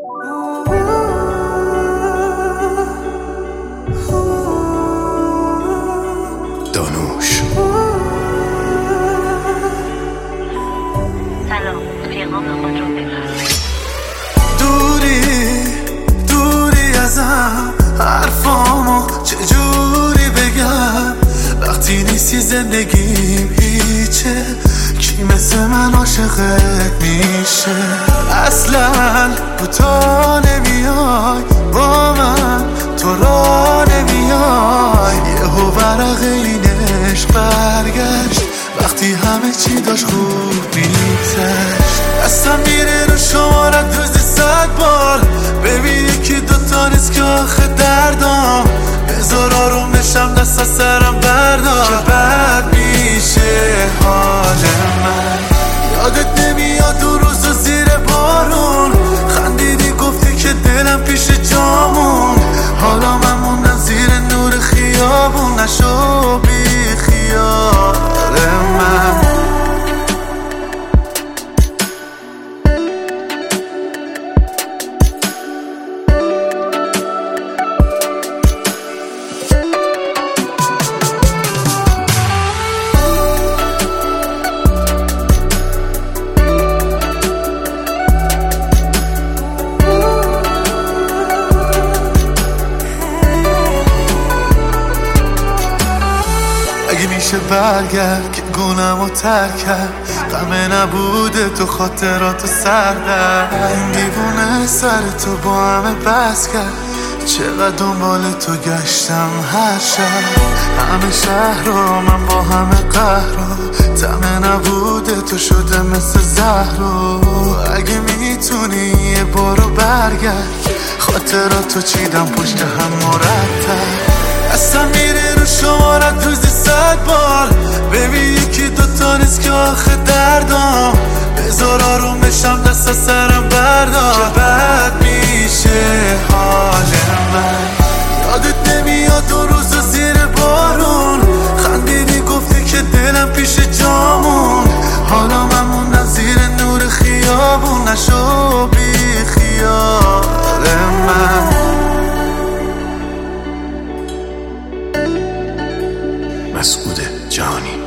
دانوش. سلام، پیغام خود رو بفرمایید. دوری ازم، حرفامو چجوری بگم وقتی نیستی زندگیم هیچه. کی مثل من عاشقت میشه؟ اصلا بوتا نمیای با من، تو را نمیای. یهو ورق این عشق برگشت وقتی همه چی داشت خوب میگذشت. دستم میره رو شمارت روزی 100 بار، ببین یکی دوتا نیست که آخه دردام. بذار آروم بشم دست از سرم بردار که بد میشه حال من. یادت نمیاد اون روز و زیر بارون خندیدی گفتی که دلم پیش جامون. حالا من موندم زیر نور خیابون، نشو بی خیال من. اگه میشه برگرد که گونمو ترک کرد، غمه نبوده تو خاطراتو سردر. این دیوونه سر تو با همه بس کرد، چقدر دنبال تو گشتم هر شب. همه شهر رو من با همه قهر رو، طمع نبوده تو شده مثل زهر رو. اگه میتونی یه بارو برگرد، خاطراتو چیدم پشت هم مرتب. اصلا میره رو شمارت روزی 100 بار، ببین یکی دوتا نیست که آخه دردام. بذار آروم بشم دست از سرم بردار که بد میشه حال من. یادت نمیاد اون روز و زیر بارون خندیدی گفتی که دلم پیش جامون. حالا من موندم زیر نور خیابون، نشو بی خیال من. مسعود جهانی.